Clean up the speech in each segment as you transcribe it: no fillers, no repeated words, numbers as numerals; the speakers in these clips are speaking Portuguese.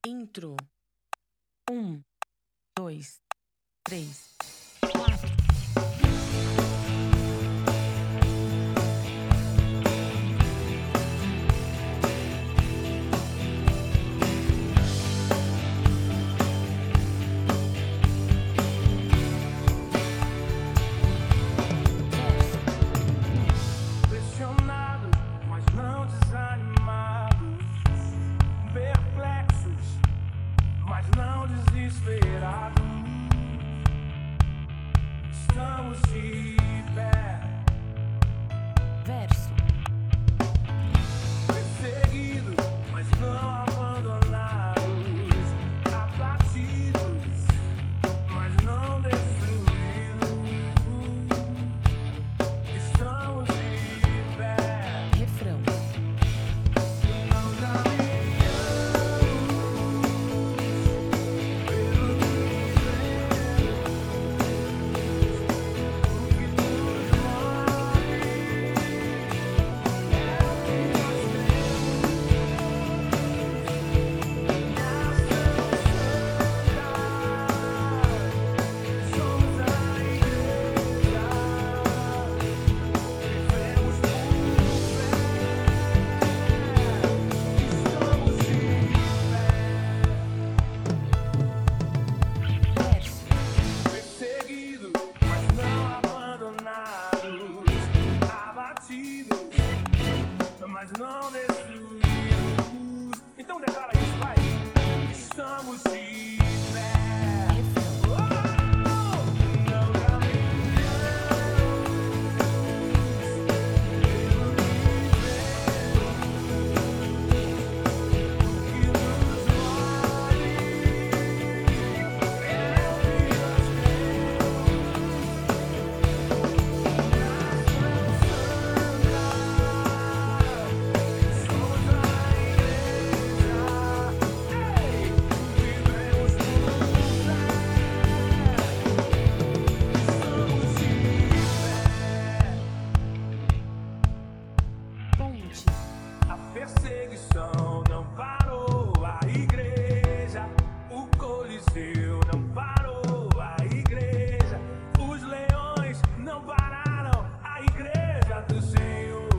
Intro. 1, 2, 3, 4. Pressionados, mas não desanimados, perplexos, mas não desesperados. Estamos de pé, Verso. perseguidos, mas não abandonados, abatidos, mas não destruídos. Estamos de pé. Refrão. Não caminhamos pelo que Verso. perseguidos, mas não abandonados, abatidos, mas não destruídos. Então declara isso, vai. Estamos de pé. Refrão. Não caminhamos pelo que nos move. Ponte. A perseguição não parou a igreja, o Coliseu não parou a igreja, os leões não pararam a igreja do Senhor.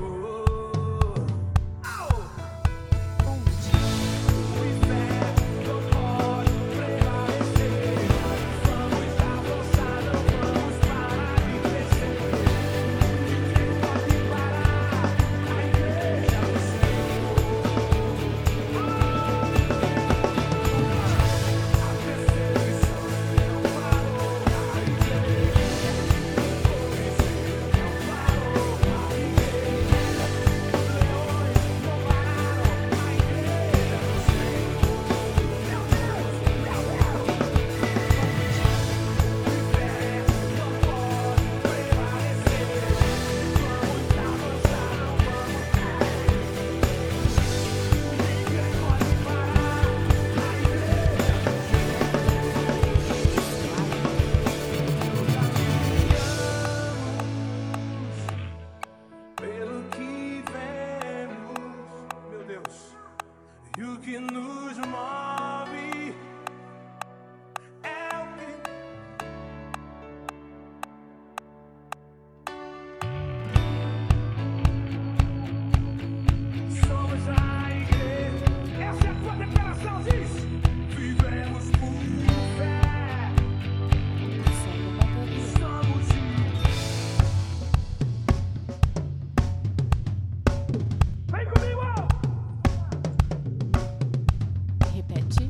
Au! Ponte. O inferno não pode prevalecer, vamos avançar, não vamos parar de crescer. Ninguém pode parar a igreja do Senhor. A perseguição não parou a igreja, o Coliseu não parou a igreja, os leões não pararam a igreja do Senhor. Meu Deus, meu Deus! O inferno não pode prevalecer, vamos avançar, não vamos cair. Ninguém pode parar a igreja do Senhor. Pelo que vemos, meu Deus, e o que nos move é o que somos a igreja. Essa é a tua declaração, diz: vivemos por fé, Som do computador. estamos de Vem comigo! Repete.